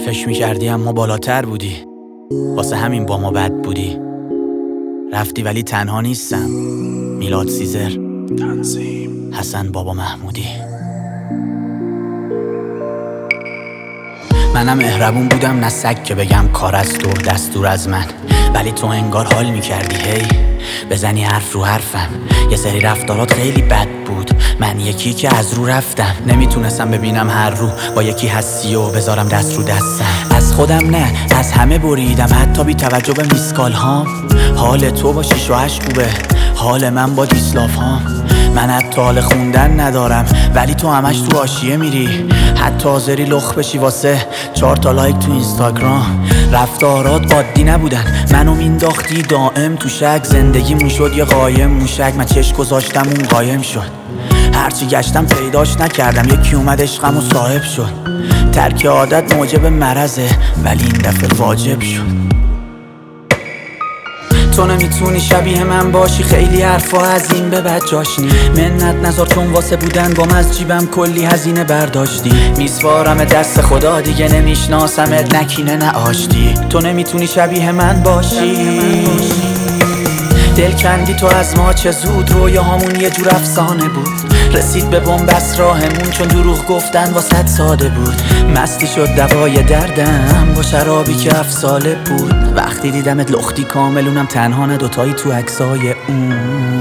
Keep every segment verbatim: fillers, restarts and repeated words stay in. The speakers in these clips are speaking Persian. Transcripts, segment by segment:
فکر میکردی اما بالاتر بودی، واسه همین با ما بد بودی. رفتی ولی تنها نیستم. میلاد سیزر، تنظیم حسن بابا محمودی. منم مهربون بودم نه سگ که بگم کار است و دستور از من، ولی تو انگار حال میکردی هی بزنی حرف رو حرفم. یه سری رفتارات خیلی بد بود، من یکی که از رو رفتم. نمیتونستم ببینم هر رو با یکی هستی و بذارم دست رو دستم. از خودم نه از همه بریدم، حتی بی توجه به میسکال هام. حال تو با شیش و هشت خوبه، حال من با دیسلاف هام. من حتی حال خوندن ندارم ولی تو همش تو حاشیه میری، حتی حاضری لخ بشی واسه چهار تا لایک تو اینستاگرام. رفتارات عادی نبودن، منو مینداختی دائم تو شک. زندگی میشد یه قایم موشک، من چشم گذاشتم اون قایم شد. هرچی گشتم پیداش نکردم، یکی اومد عشقم و صاحب شد. ترک عادت موجب مرضه ولی این دفعه واجب شد. تو نمیتونی شبیه من باشی، خیلی حرفا از این به بعد جاش نی. منت نذار چون واسه بودن با من از جیبم کلی هزینه برداشتی. میسپارم دست خدا دیگه نمیشناسمت، نکینه نه آشتی. تو نمیتونی شبیه من باشی، دل کندی تو از ما چه زود. رویاهامون یه جور افسانه بود، رسید به بنبست راهمون چون دروغ گفتن واسط ساده بود. مستی شد دوای دردم با شرابی که هفت ساله بود. وقتی دیدمت لختی کاملونم تنها نه دوتایی تو عکسای اون.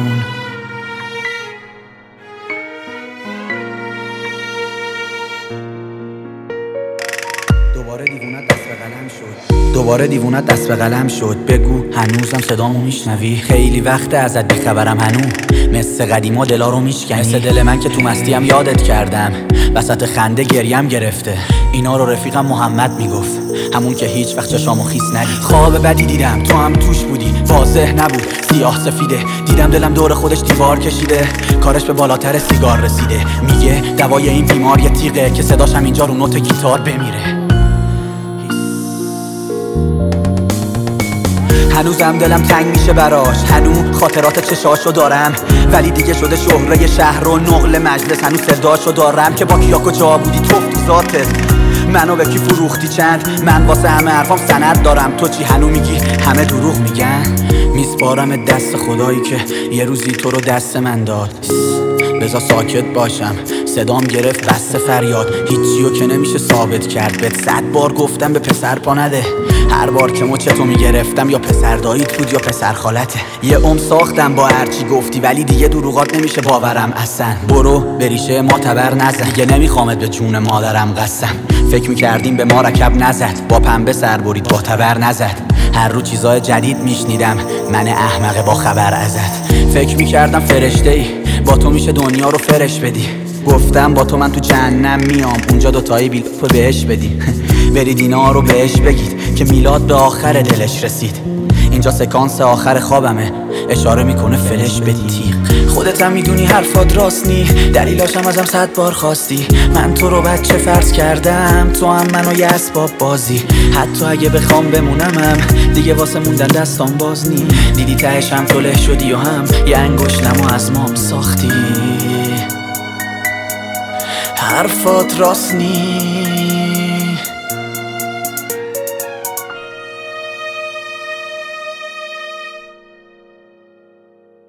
دوباره دیوونت دست به قلم شد دوباره دیوونت دست به قلم شد بگو هنوزم صدامو میشنوی؟ خیلی وقت ازت بیخبرم هنوز، مثل قدیما دلا رو میشکنی. مثل دل من که تو مستیم یادت کردم، وسط خنده گریم گرفته. اینا رو رفیقم محمد میگفت، همون که هیچ وقت چشامو خیس ندید. خواب بدی دیدم تو هم توش بودی، واضح نبود سیاه سفیده. دیدم دلم دور خودش دیوار کشیده، کارش به بالاتر سیگار رسیده. میگه دوای این بیمار یه تیغه که صداش هم اینجا رو نوت گیتار بمیره. هنوزم دلم تنگ میشه براش، هنوز خاطرات چشاشو دارم. ولی دیگه شده شهره شهر و نقل مجلس، هنوز صداشو دارم که با کیا کجا بودی توف تو ذاتت. منو به کی فروختی چند؟ من واسه همه حرفام سند دارم، تو چی هنو میگی همه دروغ میگن؟ میسپارم دست خدایی که یه روزی تو رو دست من داد. بذار ساکت باشم، صدام گرفت بس فریاد. هیچیو که نمیشه ثابت کرد، بهت صد بار گفتم به پسر پا نده. هر بار که مچتو میگرفتم یا پسر داییت بود یا پسر خالته. یه عمر ساختم با هرچی گفتی ولی دیگه دروغات نمیشه باورم اصلا. برو بریشه ما تبر نزن، دیگه نمیخوامت به جون مادرم قسم. فکر میکردیم به ما رکب نزد، با پنبه سر برید با تبر نزد. هر رو چیزای جدید میشنیدم، من احمق با خبر ازت. فکر میکردم فرشته ای با تو میشه دنیا رو فرش بدی. گفتم با تو من تو جهنم میام، اونجا دوتایی بیل تو بهش بدی. برید اینا رو بهش بگید که میلاد به آخر دلش رسید. اینجا سکانس آخر خوابمه، اشاره میکنه فلش بدی تیغ. خودت هم میدونی حرفات راست نی، دلیلاشم ازم صد بار خواستی. من تو رو بچه فرض کردم، تو هم منو یه اسباب بازی. حتی اگه بخوام بمونمم دیگه واسه موندن دستام باز نی. دیدی تهش هم تو له شدی و هم یه انگشتم و از مام ساختی. حرفات راست نی.